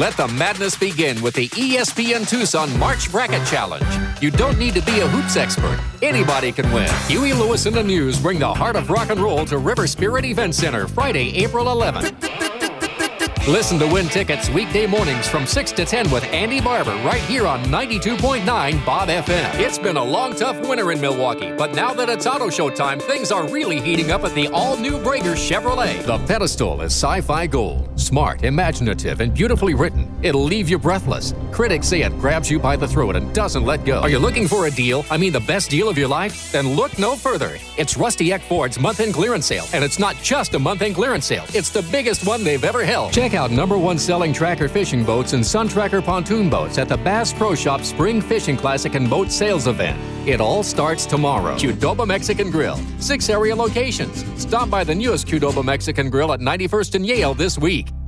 Let the madness begin with the ESPN Tucson March Bracket Challenge. You don't need to be a hoops expert. Anybody can win. Huey Lewis and the News bring the heart of rock and roll to River Spirit Event Center Friday, April 11th. Listen to win tickets weekday mornings from 6 to 10 with Andy Barber right here on 92.9 Bob FM. It's been a long, tough winter in Milwaukee, but now that it's auto show time, things are really heating up at the all-new Brager Chevrolet. The pedestal is sci-fi gold, smart, imaginative, and beautifully written. It'll leave you breathless. Critics say it grabs you by the throat and doesn't let go. Are you looking for a deal? I mean the best deal of your life? Then look no further. It's Rusty Eck Ford's month-end clearance sale, and it's not just a month-end clearance sale. It's the biggest one they've ever held. Check out #1 selling Tracker fishing boats and Sun Tracker pontoon boats at the Bass Pro Shop Spring Fishing Classic and Boat Sales Event. It all starts tomorrow. Qdoba Mexican Grill. 6 area locations. Stop by the newest Qdoba Mexican Grill at 91st and Yale this week.